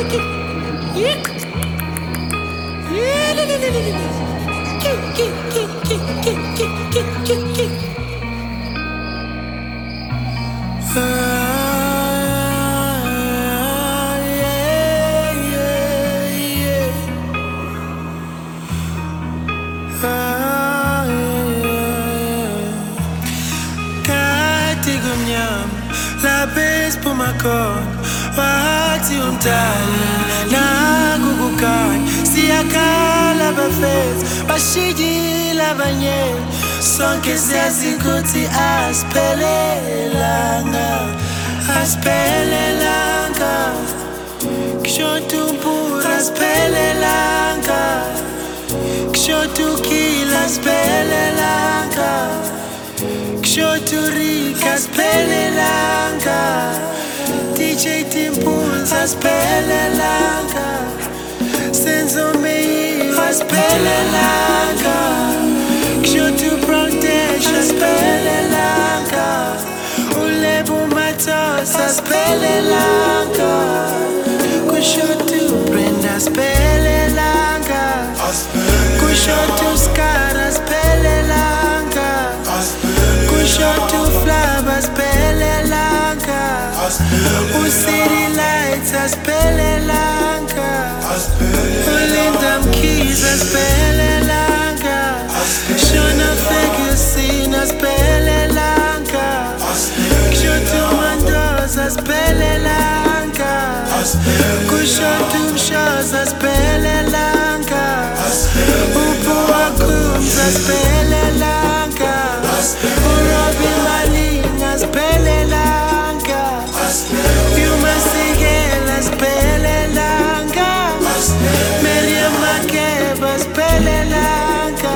La base por makon Wakati umtali Nagugukan Siyakala bafez Bashijila banye Sonke siyasikuti aspelelanga Aspelelanga Kshotumpura aspelelanga Kshotukila aspelelanga Kshoturika aspelelanga DJ Timpunza aspelelanga Senzo Mei aspelelanga Kshotu Protection aspelelanga Ulebu Matos aspelelanga Kushotu Brenda aspelelanga Kushotu Scar aspelelanga Kushotu Flava aspelelanga City Lights aspelelanga Ulindam Keys aspelelanga Shona Ferguson aspelelanga Kshotu Mandos aspelelanga Kushotu Shows aspelelanga Upu Akums aspelelanga Urobi Maling aspelelanga Yuma Sigel aspelelanga Miriam Makeba aspelelanga